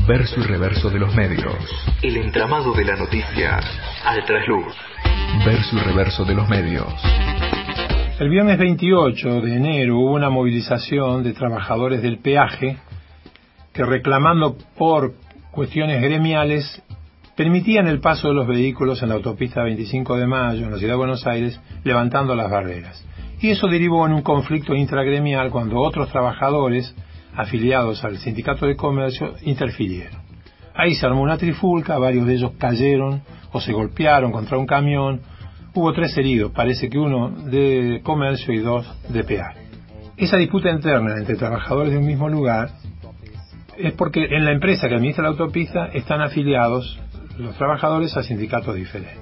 Verso y reverso de los medios. El entramado de la noticia al trasluz. Verso y reverso de los medios. El viernes 28 de enero hubo una movilización de trabajadores del peaje que, reclamando por cuestiones gremiales, permitían el paso de los vehículos en la autopista 25 de Mayo, en la ciudad de Buenos Aires, levantando las barreras. Y eso derivó en un conflicto intragremial cuando otros trabajadores afiliados al Sindicato de Comercio interfirieron. Ahí se armó una trifulca, varios de ellos cayeron o se golpearon contra un camión. Hubo 3 heridos, parece que 1 de comercio y 2 de peaje. Esa disputa interna entre trabajadores de un mismo lugar es porque en la empresa que administra la autopista están afiliados los trabajadores a sindicatos diferentes.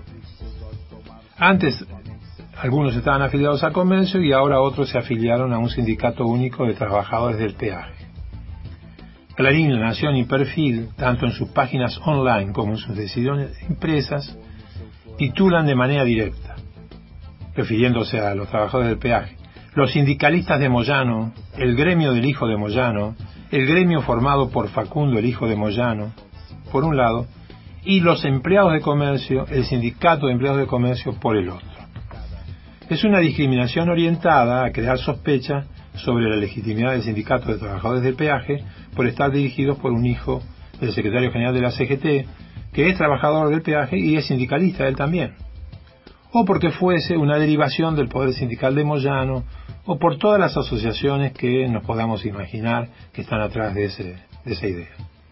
Antes algunos estaban afiliados a comercio y ahora otros se afiliaron a un sindicato único de trabajadores del peaje. Clarín, La Nación y Perfil, tanto en sus páginas online como en sus decisiones impresas, titulan de manera directa, refiriéndose a los trabajadores del peaje: los sindicalistas de Moyano, el gremio del hijo de Moyano, el gremio formado por Facundo, el hijo de Moyano, por un lado, y los empleados de comercio, el sindicato de empleados de comercio, por el otro. Es una discriminación orientada a crear sospecha sobre la legitimidad del sindicato de trabajadores del peaje por estar dirigidos por un hijo del secretario general de la CGT, que es trabajador del peaje y es sindicalista él también, o porque fuese una derivación del poder sindical de Moyano, o por todas las asociaciones que nos podamos imaginar que están atrás de esa idea.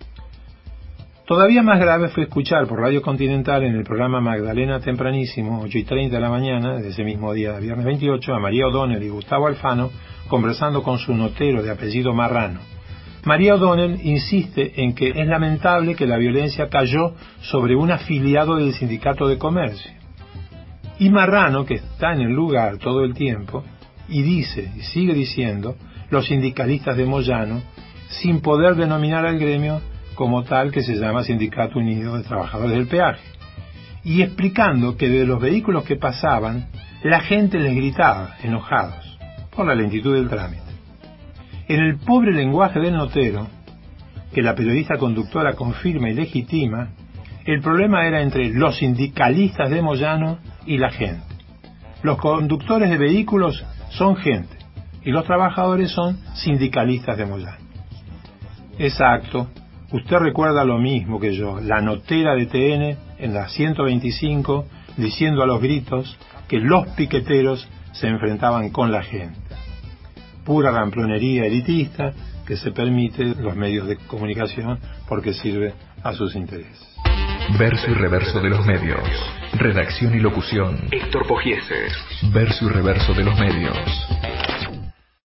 Todavía más grave fue escuchar por Radio Continental en el programa Magdalena Tempranísimo, 8:30 de la mañana, de ese mismo día, viernes 28, a María O'Donnell y Gustavo Alfano conversando con su notero de apellido Marrano. María O'Donnell insiste en que es lamentable que la violencia cayó sobre un afiliado del sindicato de comercio. Y Marrano, que está en el lugar todo el tiempo, y dice, y sigue diciendo, los sindicalistas de Moyano, sin poder denominar al gremio como tal, que se llama Sindicato Unido de Trabajadores del Peaje, y explicando que de los vehículos que pasaban, la gente les gritaba, enojados, por la lentitud del trámite. En el pobre lenguaje del notero, que la periodista conductora confirma y legitima, el problema era entre los sindicalistas de Moyano y la gente. Los conductores de vehículos son gente, y los trabajadores son sindicalistas de Moyano. Exacto. Usted recuerda lo mismo que yo, la notera de TN en la 125 diciendo a los gritos que los piqueteros se enfrentaban con la gente. Pura ramplonería elitista que se permite los medios de comunicación porque sirve a sus intereses. Verso y reverso de los medios. Redacción y locución: Héctor Pogiese. Verso y reverso de los medios.